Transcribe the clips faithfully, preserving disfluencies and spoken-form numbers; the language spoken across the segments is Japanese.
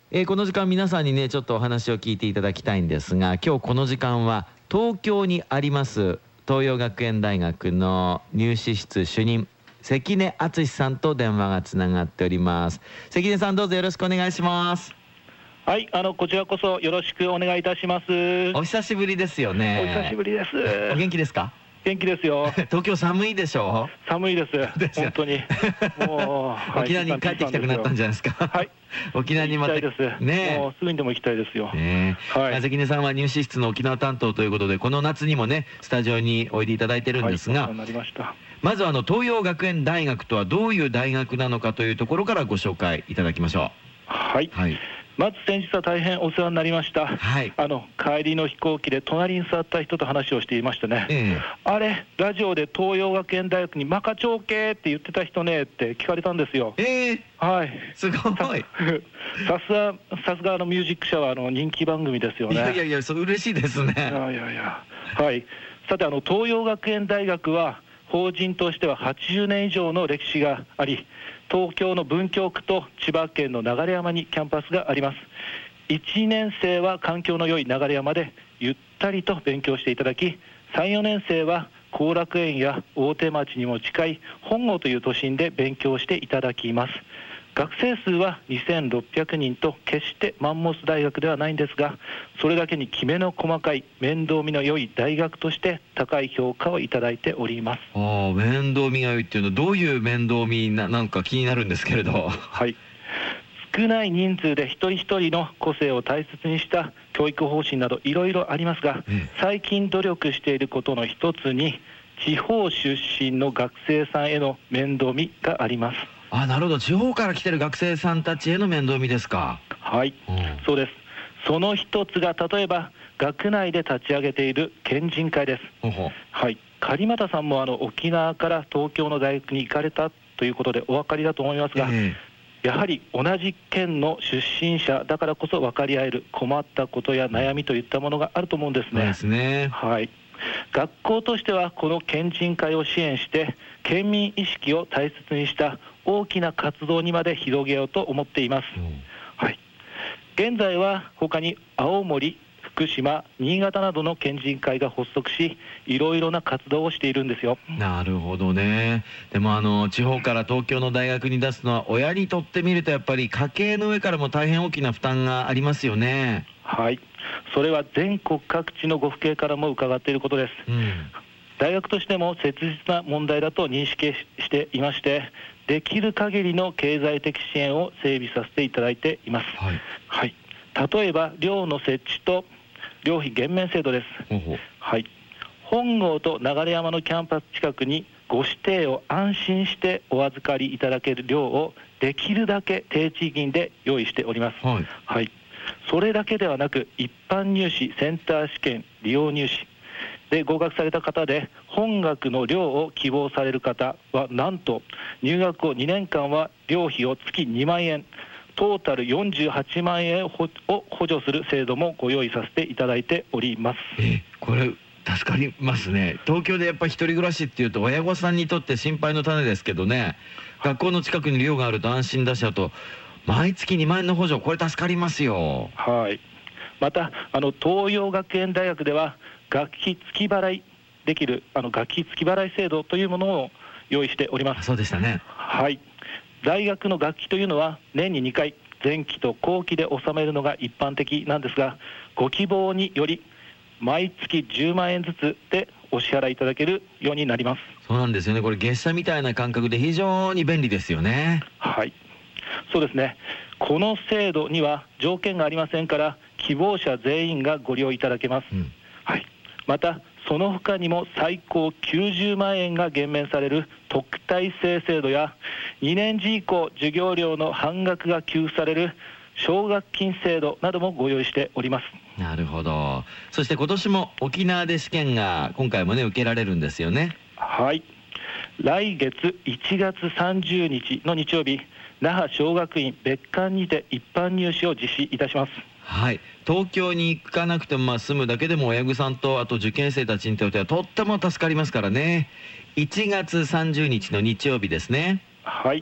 えー、この時間皆さんにねちょっとお話を聞いていただきたいんですが、今日この時間は東京にあります東洋学園大学の入試室主任関根敦さんと電話がつながっております。関根さん、どうぞよろしくお願いします。 はい、あのこちらこそよろしくお願いいたします。 お久しぶりですよね。 お久しぶりです。 お元気ですか？ 元気ですよ。 東京寒いでしょう？ 寒いです。 です本当に。もう沖縄に帰ってきたくなったんじゃないですか？はい。沖縄にまた行きたいです。ね、もうすぐにでも行きたいですよ。 ね、はい。関根さんは入試室の沖縄担当ということで、この夏にもねスタジオにおいでいただいてるんですが、 はい、なりました。 まずあの東洋学園大学とはどういう大学なのかというところからご紹介いただきましょう。はい。はい。まず先日は大変お世話になりました、はい、あの帰りの飛行機で隣に座った人と話をしていましたね、ええ、あれラジオで東洋学園大学にマカ長系って言ってた人ねって聞かれたんですよ。 ええ、はい、すごい。 さすがさすがあのミュージックシャワーの人気番組ですよね。 いやいやいや、それ嬉しいですね。いやいやいや、はい。さて、あの東洋学園大学は法人としてははちじゅうねん以上の歴史があり、東京の文京区と千葉県の流山にキャンパスがあります。いちねん生は環境の良い流山でゆったりと勉強していただき、さん、よねん生は後楽園や大手町にも近い本郷という都心で勉強していただきます。学生数はにせんろっぴゃくにんと決してマンモス大学ではないんですが、それだけにきめの細かい面倒見の良い大学として高い評価をいただいております。 ああ、面倒見が良いっていうのはどういう面倒見 な, なんか気になるんですけれど。 はい、少ない人数で一人一人の個性を大切にした教育方針などいろいろありますが、うん、最近努力していることの一つに地方出身の学生さんへの面倒見があります。 あ、なるほど。地方から来てる学生さんたちへの面倒見ですか？ はい、うん、そうです。その一つが例えば学内で立ち上げている県人会です。ほほ、はい、狩俣さんもあの沖縄から東京の大学に行かれたということでお分かりだと思いますが、えー、やはり同じ県の出身者だからこそ分かり合える困ったことや悩みといったものがあると思うんですね。 そうですね。 はい。学校としてはこの県人会を支援して県民意識を大切にした大きな活動にまで広げようと思っています。うん、はい。現在は他に青森、福島、新潟などの県人会が発足し、いろいろな活動をしているんですよ。 なるほどね。でもあの地方から東京の大学に出すのは親にとってみるとやっぱり家計の上からも大変大きな負担がありますよね。 はい。それは全国各地のご父兄からも伺っていることです。うん、大学としても切実な問題だと認識していまして、できる限りの経済的支援を整備させていただいています。はい。はい、例えば寮の設置と寮費減免制度です。ほほ、はい。本郷と流山のキャンパス近くにご指定を安心してお預かりいただける寮をできるだけ低地銀で用意しております。はい。はい。それだけではなく一般入試センター試験利用入試で合格された方で本学の寮を希望される方はなんと入学後にねんかんは寮費を月にまんえんトータルよんじゅうはちまんえんを補助する制度もご用意させていただいております。 えこれ助かりますね。東京でやっぱり一人暮らしっていうと親御さんにとって心配の種ですけどね、学校の近くに寮があると安心だし、あと毎月にまんえんの補助、これ助かりますよ。 はい。またあの東洋学園大学では学費付き払いできるあの学費付き払い制度というものを用意しております。 そうでしたね。 はい。大学の学費というのは年ににかい前期と後期で納めるのが一般的なんですが、ご希望により毎月じゅうまんえんずつでお支払いいただけるようになります。 そうなんですよね。これ月謝みたいな感覚で非常に便利ですよね。 はい。そうですね。この制度には条件がありませんから希望者全員がご利用いただけます。うん、はい。またその他にも最高きゅうじゅうまんえんが減免される特待生制度やにねん次以降授業料の半額が給付される奨学金制度などもご用意しております。 なるほど。そして今年も沖縄で試験が今回もね受けられるんですよね。 はい。来月いちがつさんじゅうにちの日曜日、那覇小学院別館にて一般入試を実施いたします。 はい。東京に行かなくてもまあ住むだけでも親御さんとあと受験生たちにとってはとっても助かりますからね。いちがつさんじゅうにちの日曜日ですね。 はい、はい。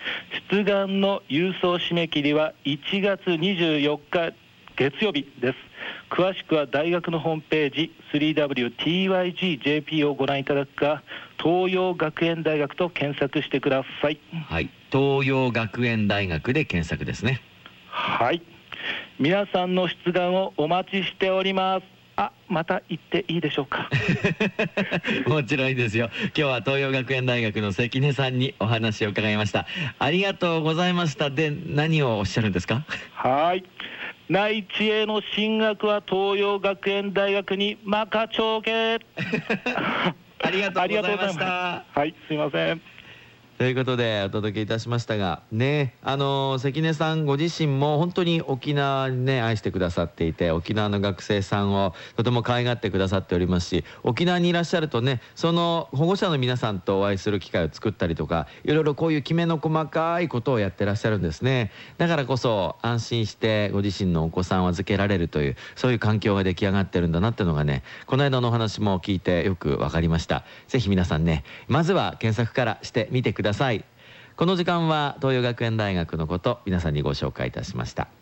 出願の郵送締め切りはいちがつにじゅうよっか月曜日です。詳しくは大学のホームページ スリーダブリューティーワイジージェーピー をご覧いただくか、東洋学園大学と検索してください。 はい、東洋学園大学で検索ですね。 はい、皆さんの出願をお待ちしております。あ、また言っていいでしょうか。 もちろんいいですよ。今日は東洋学園大学の関根さんにお話を伺いました。ありがとうございました。で、何をおっしゃるんですか？ はい、内地への進学は東洋学園大学に任ちょけ。 ありがとうございました。 はい、すいません。 ということでお届けいたしましたがね、あの関根さんご自身も本当に沖縄にね愛してくださっていて、沖縄の学生さんをとても可愛がってくださっておりますし、沖縄にいらっしゃるとね、その保護者の皆さんとお会いする機会を作ったりとか、いろいろこういうきめの細かいことをやってらっしゃるんですね。だからこそ安心してご自身のお子さんを預けられるという、そういう環境が出来上がってるんだなっていうのがね、この間のお話も聞いてよく分かりました。ぜひ皆さんね、まずは検索からしてみてください。この時間は東洋学園大学のこと皆さんにご紹介いたしました。